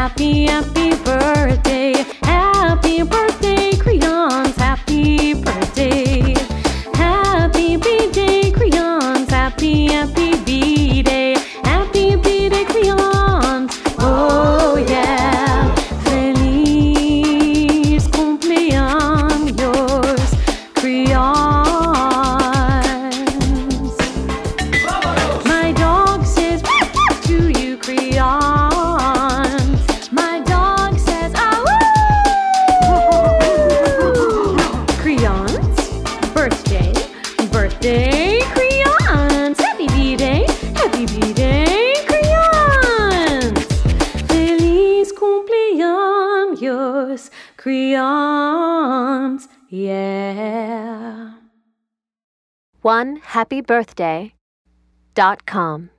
Happy, happy birthday. Happy birthday, crayons. Happy birthday. Happy B-Day, crayons. Happy, happy B-Day. Happy B-Day, crayons. Oh yeah. Feliz cumpleaños, crayons. My dog says to you, crayons. My dog says crayons. Birthday, birthday, crayons. Happy B-Day, happy B-Day, crayons. Feliz cumpleaños, crayons. Yeah. OneHappyBirthday.com